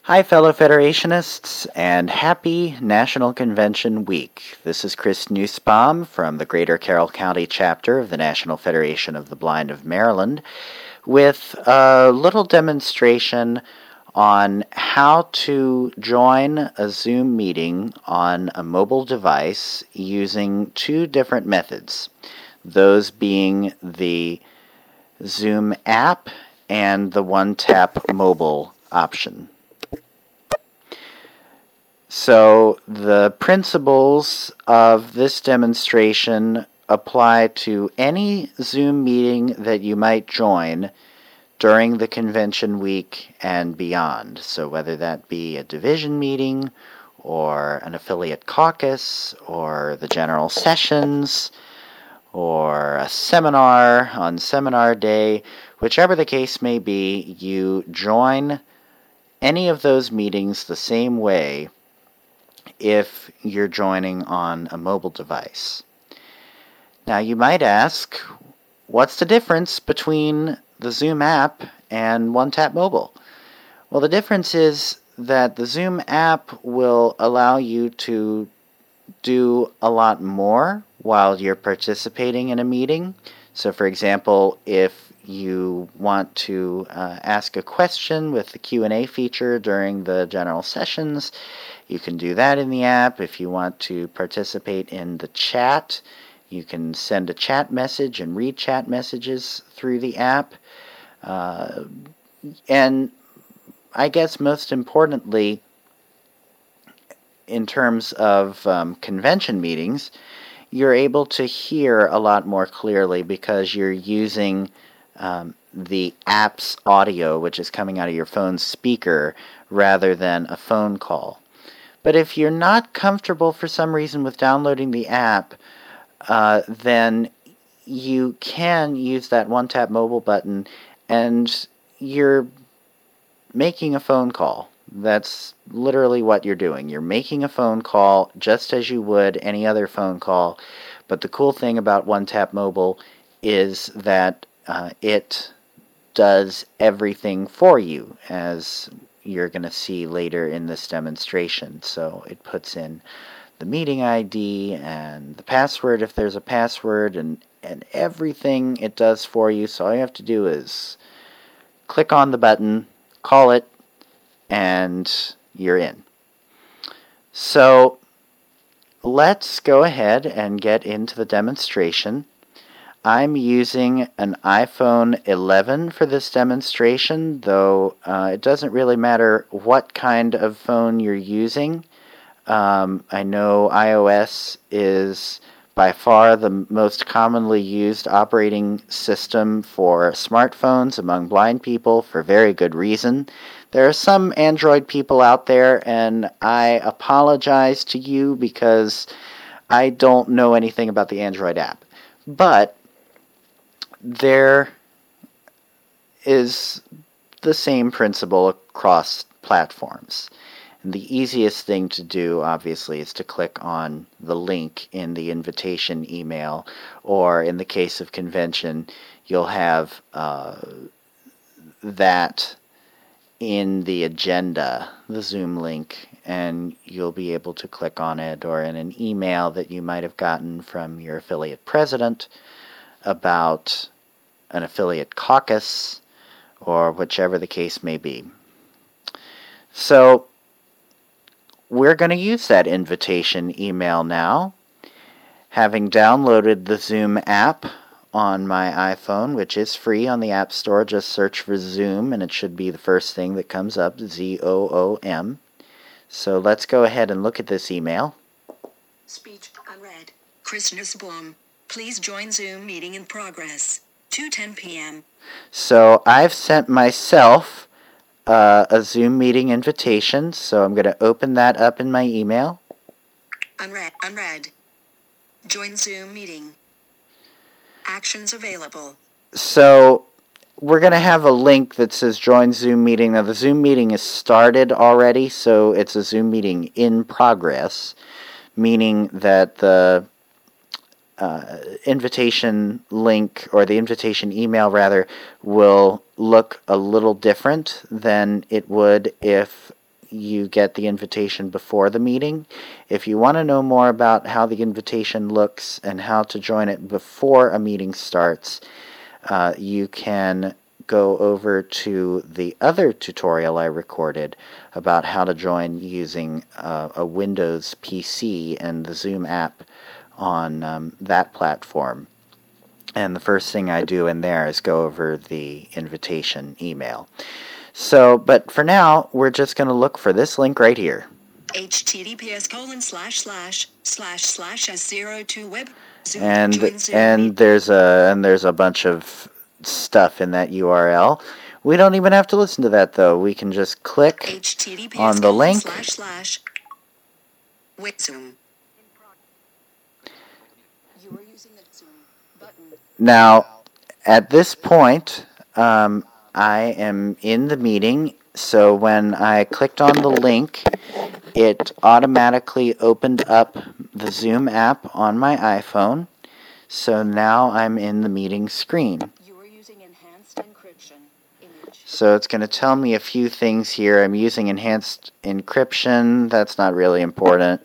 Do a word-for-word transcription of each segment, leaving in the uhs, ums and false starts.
Hi, fellow Federationists, and happy National Convention Week. This is Chris Nussbaum from the Greater Carroll County chapter of the National Federation of the Blind of Maryland with a little demonstration on how to join a Zoom meeting on a mobile device using two different methods, those being the Zoom app and the one-tap mobile option. So the principles of this demonstration apply to any Zoom meeting that you might join during the convention week and beyond. So whether that be a division meeting or an affiliate caucus or the general sessions or a seminar on seminar day, whichever the case may be, you join any of those meetings the same way if you're joining on a mobile device. Now you might ask, what's the difference between the Zoom app and one-tap mobile? Well, the difference is that the Zoom app will allow you to do a lot more while you're participating in a meeting. So for example, if you want to uh, ask a question with the Q and A feature during the general sessions, you can do that in the app. If you want to participate in the chat, you can send a chat message and read chat messages through the app. Uh, and I guess most importantly, in terms of um, convention meetings, you're able to hear a lot more clearly because you're using um, the app's audio, which is coming out of your phone's speaker, rather than a phone call. But if you're not comfortable for some reason with downloading the app, uh, then you can use that one-tap mobile button and you're making a phone call. That's literally what you're doing. You're making a phone call just as you would any other phone call. But the cool thing about one-tap mobile is that uh, it does everything for you, as you're going to see later in this demonstration. So it puts in the meeting I D and the password if there's a password, and, and everything it does for you. So all you have to do is click on the button, call it, and you're in. So let's go ahead and get into the demonstration. I'm using an iPhone eleven for this demonstration, though uh, it doesn't really matter what kind of phone you're using. Um, I know iOS is by far the most commonly used operating system for smartphones among blind people for very good reason. There are some Android people out there, and I apologize to you because I don't know anything about the Android app. But there is the same principle across platforms. And the easiest thing to do, obviously, is to click on the link in the invitation email, or in the case of convention, you'll have uh, that in the agenda, the Zoom link, and you'll be able to click on it, or in an email that you might have gotten from your affiliate president about an affiliate caucus, or whichever the case may be. So we're going to use that invitation email now. Having downloaded the Zoom app on my iPhone, which is free on the App Store, just search for Zoom and it should be the first thing that comes up, Z O O M. So let's go ahead and look at this email. Speech unread. Chris Nussbaum. Please join Zoom meeting in progress. two ten p.m. So I've sent myself uh, a Zoom meeting invitation, so I'm going to open that up in my email. Unread. Unread. Join Zoom meeting. Actions available. So we're going to have a link that says join Zoom meeting. Now the Zoom meeting is started already, so it's a Zoom meeting in progress, meaning that the uh, invitation link, or the invitation email rather, will look a little different than it would if you get the invitation before the meeting. If you want to know more about how the invitation looks and how to join it before a meeting starts, uh, you can go over to the other tutorial I recorded about how to join using uh, a Windows P C and the Zoom app on um, that platform. And the first thing I do in there is go over the invitation email. So, but for now, we're just going to look for this link right here. https colon slash slash slash slash s zero two web Zoom And join Zoom and meet- there's a and there's a bunch of stuff in that U R L. We don't even have to listen to that though. We can just click https on the colon link. slash slash with Zoom. You are using the Zoom button. Now, at this point, um, I am in the meeting, so when I clicked on the link, it automatically opened up the Zoom app on my iPhone. So now I'm in the meeting screen. You are using enhanced encryption. Image. So it's going to tell me a few things here. I'm using enhanced encryption. That's not really important.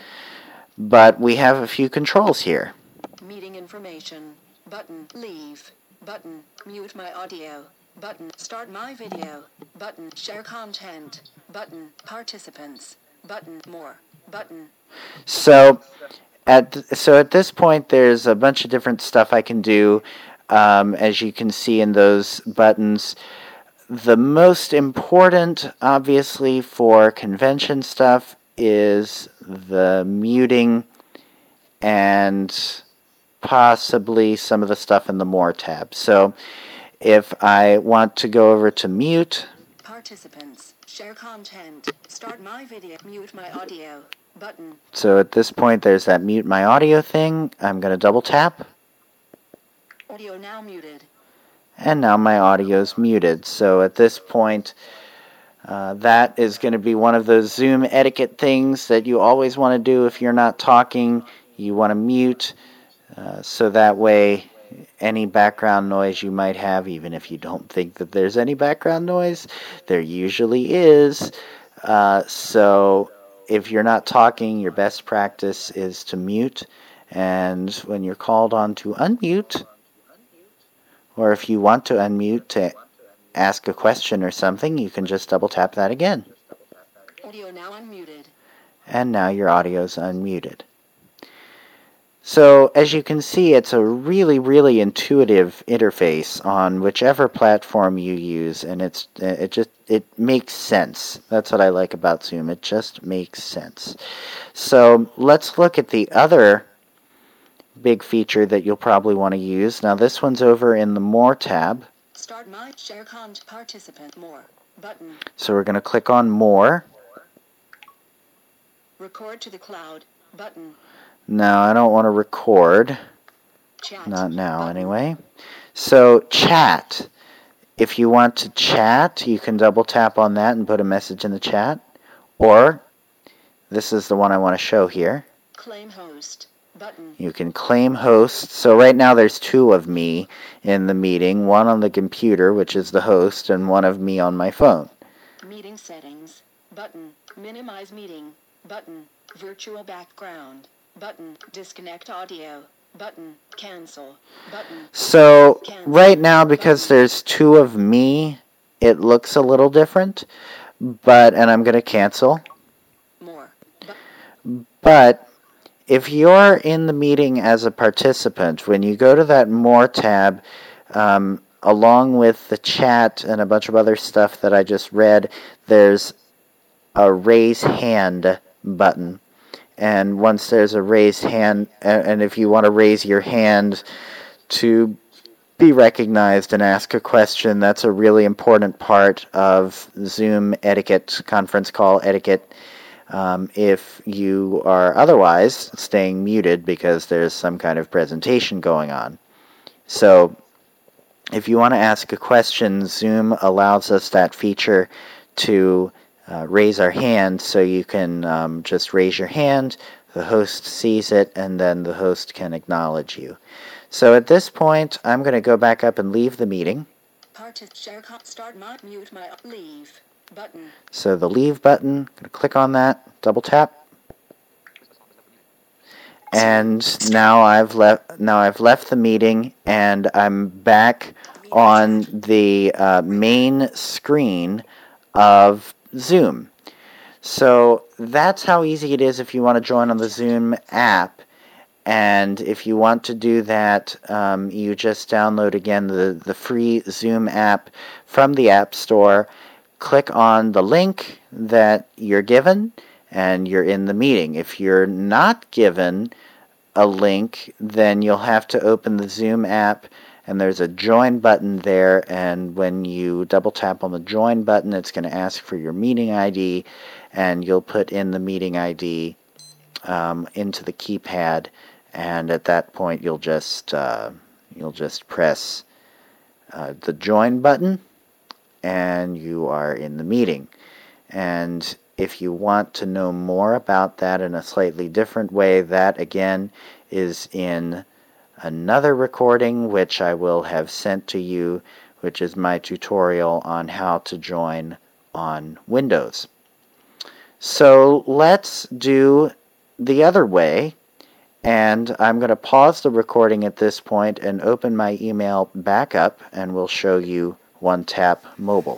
But we have a few controls here. Meeting information. Button. Leave. Button. Mute my audio. Button. Start my video. Button. Share content. Button. Participants. Button. More. Button. So at so at this point, there's a bunch of different stuff I can do. Um, as you can see in those buttons, the most important, obviously, for convention stuff is the muting and possibly some of the stuff in the More tab. So if I want to go over to mute, Participants. Share content. Start my video. Mute my audio. Button. so at this point there's that mute my audio thing. I'm going to double tap, Audio now muted. and now my audio's muted. So at this point, uh, that is going to be one of those Zoom etiquette things that you always want to do if you're not talking. You want to mute, uh, so that way any background noise you might have, even if you don't think that there's any background noise, there usually is. Uh, so if you're not talking, your best practice is to mute, and when you're called on to unmute, or if you want to unmute to ask a question or something, you can just double tap that again. Audio now unmuted. And now your audio's unmuted. So as you can see, it's a really, really intuitive interface on whichever platform you use, and it's it just it makes sense. That's what I like about Zoom. It just makes sense. So let's look at the other big feature that you'll probably want to use. Now this one's over in the More tab. Start my share content. Participant. More. Button. So we're going to click on More. Record to the cloud. Button. Now I don't want to record. Chat. Not now, Button. anyway. So, chat. If you want to chat, you can double tap on that and put a message in the chat. Or, this is the one I want to show here. Claim host. Button. You can claim host. So right now there's two of me in the meeting. One on the computer, which is the host, and one of me on my phone. Meeting settings. Button. Minimize meeting. Button. Virtual background. Button. Disconnect audio. Button. Cancel. Button. So right now, because there's two of me, it looks a little different. But, and I'm going to cancel. More. Bu- But if you're in the meeting as a participant, when you go to that More tab, um, along with the chat and a bunch of other stuff that I just read, there's a raise hand button. And once there's a raised hand, and if you want to raise your hand to be recognized and ask a question, that's a really important part of Zoom etiquette, conference call etiquette. Um, if you are otherwise staying muted because there's some kind of presentation going on. So if you want to ask a question, Zoom allows us that feature to uh, raise our hand, so you can um, just raise your hand, the host sees it, and then the host can acknowledge you. So at this point, I'm going to go back up and leave the meeting. Partic- share con- start my mute my leave. Button. So the leave button, I'm going to click on that, double tap. And now I've left now I've left the meeting and I'm back on the uh, main screen of Zoom. So that's how easy it is if you want to join on the Zoom app. And if you want to do that, um, you just download again the, the free Zoom app from the App Store. Click on the link that you're given, and you're in the meeting. If you're not given a link, then you'll have to open the Zoom app, and there's a join button there, and when you double tap on the join button, it's going to ask for your meeting I D, and you'll put in the meeting I D um, into the keypad, and at that point you'll just uh, you'll just press uh, the join button, and you are in the meeting. And if you want to know more about that in a slightly different way, that again is in another recording which I will have sent to you, which is my tutorial on how to join on Windows. So let's do the other way, and I'm going to pause the recording at this point and open my email back up, and we'll show you OneTap Mobile.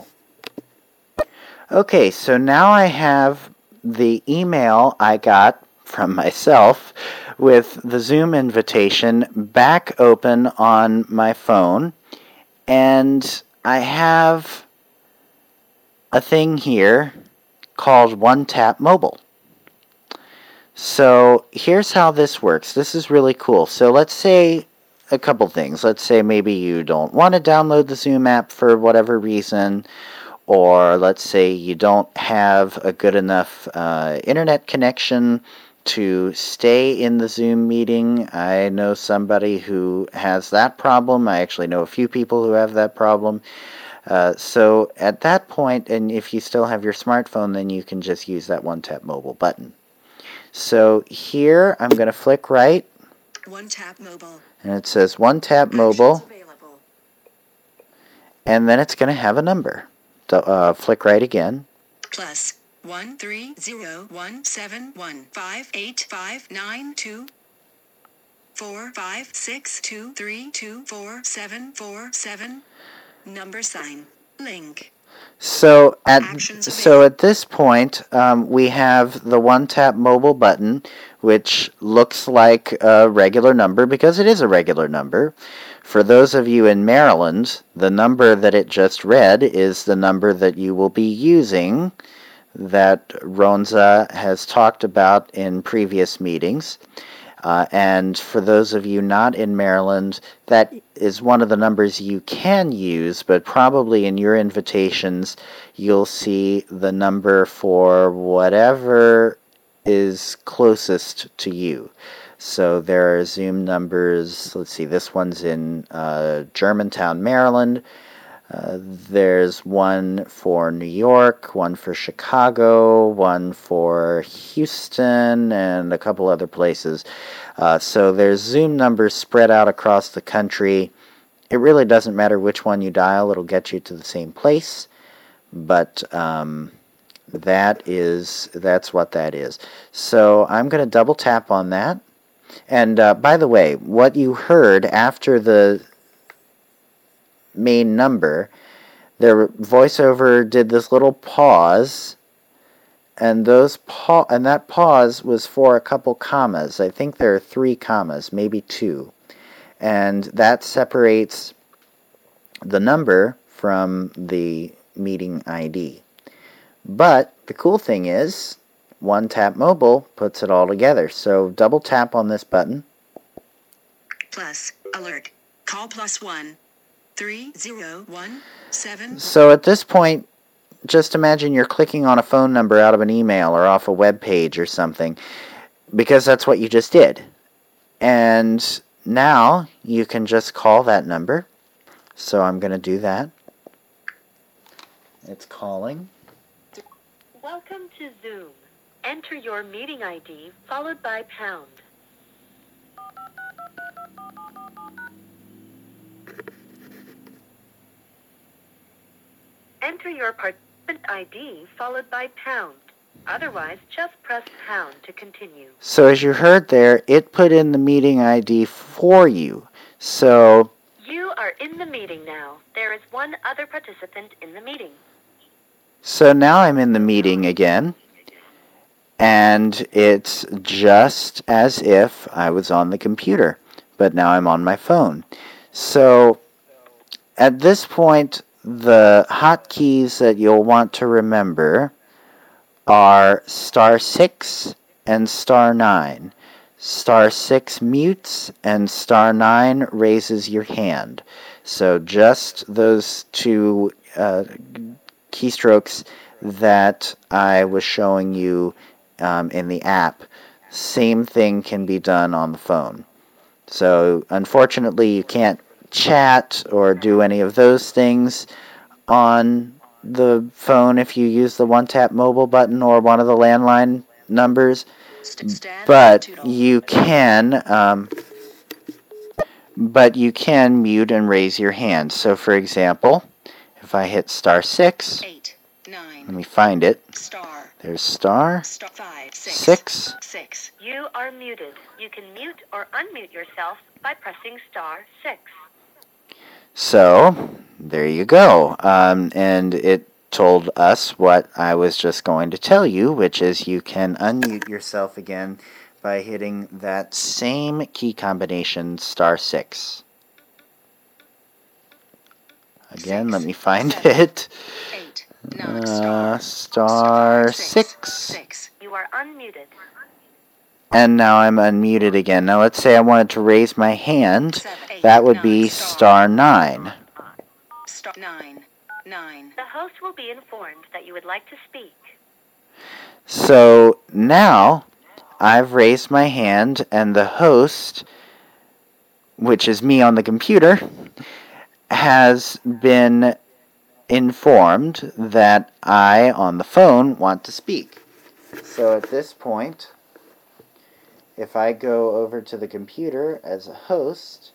Okay, so now I have the email I got from myself with the Zoom invitation back open on my phone, and I have a thing here called OneTap Mobile. So here's how this works. This is really cool. So let's say a couple things. Let's say maybe you don't want to download the Zoom app for whatever reason, or let's say you don't have a good enough uh, internet connection to stay in the Zoom meeting. I know somebody who has that problem. I actually know a few people who have that problem. Uh, so at that point, and if you still have your smartphone, then you can just use that OneTap Mobile button. So here I'm going to flick right, OneTap Mobile, and it says OneTap Mobile, and then it's going to have a number. So, uh, flick right again. Plus one three zero one seven one five eight five nine two four five six two three two four seven four seven. Number sign. Link. So at so at this point, um, we have the OneTap Mobile button, which looks like a regular number because it is a regular number. For those of you in Maryland, the number that it just read is the number that you will be using that Ronza has talked about in previous meetings. Uh, and for those of you not in Maryland, that is one of the numbers you can use, but probably in your invitations you'll see the number for whatever is closest to you. So there are Zoom numbers. Let's see, this one's in uh, Germantown, Maryland. Uh, there's one for New York, one for Chicago, one for Houston, and a couple other places. Uh, so there's Zoom numbers spread out across the country. It really doesn't matter which one you dial, it'll get you to the same place. But um, that is that's what that is. So I'm going to double tap on that. And uh, by the way, what you heard after the main number, their voiceover did this little pause, and those pa- and that pause was for a couple commas. I think there are three commas, maybe two, and that separates the number from the meeting I D. But the cool thing is, OneTap Mobile puts it all together. So double tap on this button. Plus alert. Call plus one. Three zero one seven. So at this point, just imagine you're clicking on a phone number out of an email or off a web page or something, because that's what you just did. And now you can just call that number. So I'm going to do that. It's calling. Welcome to Zoom. Enter your meeting I D followed by pound. Enter your part. participant I D followed by pound. Otherwise, just press pound to continue. So as you heard there, it put in the meeting I D for you. So You are in the meeting now. There is one other participant in the meeting. So now I'm in the meeting again, and it's just as if I was on the computer, but now I'm on my phone. So at this point, the hotkeys that you'll want to remember are star six and star nine. Star six mutes and star nine raises your hand. So just those two uh, keystrokes that I was showing you um, in the app. Same thing can be done on the phone. So unfortunately you can't chat or do any of those things on the phone if you use the one-tap mobile button or one of the landline numbers, but you can um, but you can mute and raise your hand. So for example, if I hit star six, Eight, nine, let me find it. star, There's star star five, six, six. six. You are muted. You can mute or unmute yourself by pressing star six. So there you go. Um, and it told us what I was just going to tell you, which is you can unmute yourself again by hitting that same key combination, star six. Again, Six, let me find seven, it. Eight, nine, Uh, star, star six, six. six. You are unmuted. And now I'm unmuted again. Now let's say I wanted to raise my hand. Seven, eight, That would nine, be star. star nine. Star nine, nine. The host will be informed that you would like to speak. So now I've raised my hand, and the host, which is me on the computer, has been informed that I, on the phone, want to speak. So at this point, if I go over to the computer as a host,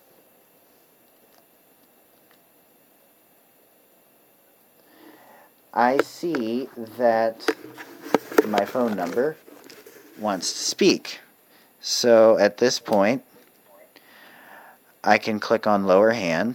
I see that my phone number wants to speak. So at this point, I can click on lower hand.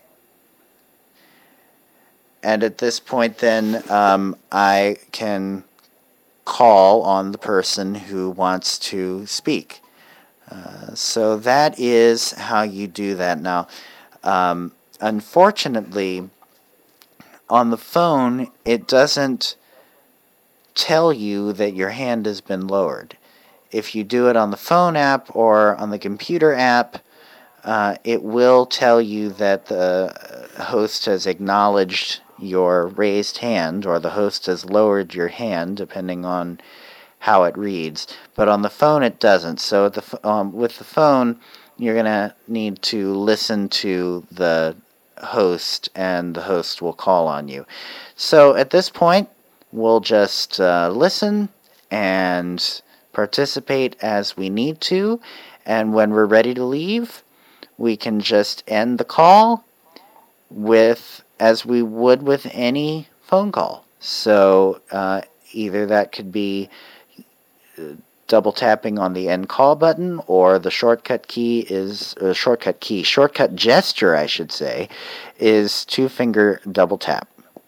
And at this point then, um, I can call on the person who wants to speak. Uh, so that is how you do that. Now, um, unfortunately, on the phone, it doesn't tell you that your hand has been lowered. If you do it on the phone app or on the computer app, uh, it will tell you that the host has acknowledged your raised hand, or the host has lowered your hand, depending on how it reads. But on the phone, it doesn't. So at the, um, with the phone, you're going to need to listen to the host, and the host will call on you. So at this point, we'll just uh, listen and participate as we need to, and when we're ready to leave, we can just end the call with as we would with any phone call. So uh, either that could be double tapping on the end call button, or the shortcut key is uh, shortcut key shortcut gesture I should say is two finger double tap.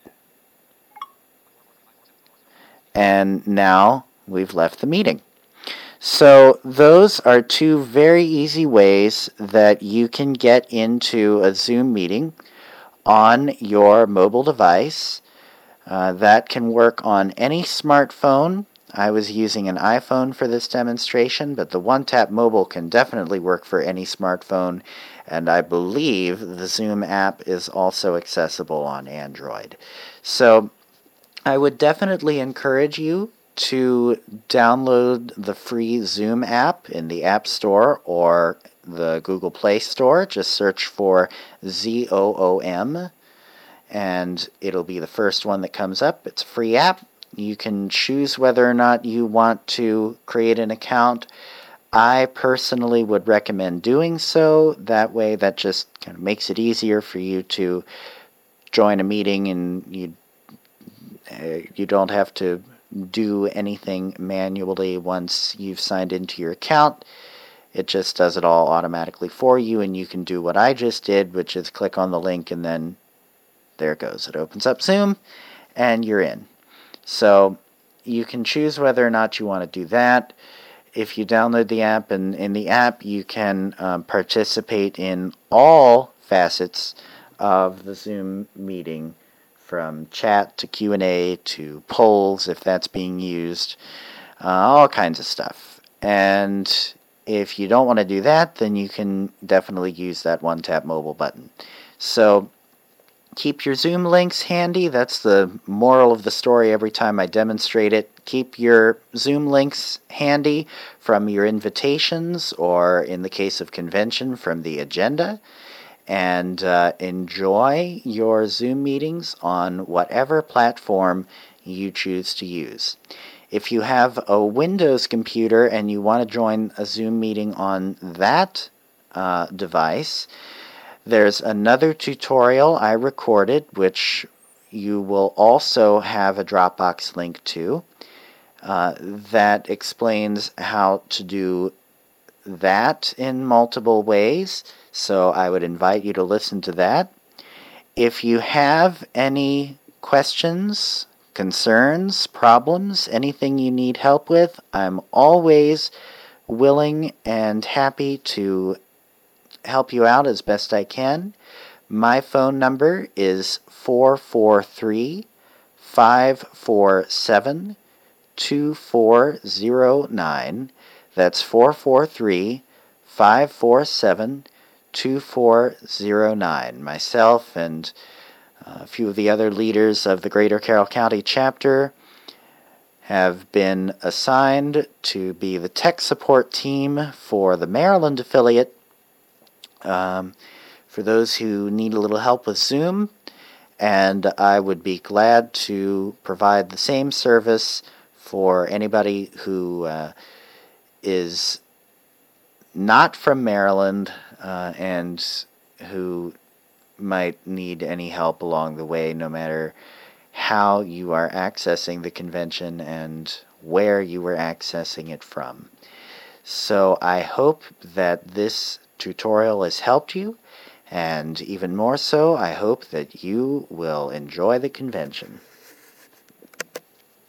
And now we've left the meeting. So those are two very easy ways that you can get into a Zoom meeting on your mobile device. Uh, that can work on any smartphone. I was using an iPhone for this demonstration, but the one-tap mobile can definitely work for any smartphone, and I believe the Zoom app is also accessible on Android. So I would definitely encourage you to download the free Zoom app in the App Store or the Google Play Store. Just search for Z O O M, and it'll be the first one that comes up. It's a free app. You can choose whether or not you want to create an account. I personally would recommend doing so. That way, that just kind of makes it easier for you to join a meeting, and you Uh, you don't have to do anything manually once you've signed into your account. It just does it all automatically for you, and you can do what I just did, which is click on the link, and then there it goes. It opens up Zoom, and you're in. So you can choose whether or not you want to do that. If you download the app, and in the app you can um, participate in all facets of the Zoom meeting, from chat to Q and A to polls, if that's being used, uh, all kinds of stuff. And if you don't want to do that, then you can definitely use that one-tap mobile button. So keep your Zoom links handy. That's the moral of the story every time I demonstrate it. Keep your Zoom links handy from your invitations, or in the case of convention, from the agenda. And uh, enjoy your Zoom meetings on whatever platform you choose to use. If you have a Windows computer and you want to join a Zoom meeting on that uh, device, there's another tutorial I recorded, which you will also have a Dropbox link to, uh, that explains how to do that in multiple ways. So I would invite you to listen to that. If you have any questions, concerns, problems, anything you need help with, I'm always willing and happy to help you out as best I can. My phone number is four four three, five four seven, two four zero nine. That's four four three, five four seven, two four zero nine. Myself and a few of the other leaders of the Greater Carroll County chapter have been assigned to be the tech support team for the Maryland affiliate. Um, for those who need a little help with Zoom, and I would be glad to provide the same service for anybody who uh, is not from Maryland uh, and who might need any help along the way, no matter how you are accessing the convention and where you are accessing it from. So I hope that this tutorial has helped you, and even more so, I hope that you will enjoy the convention.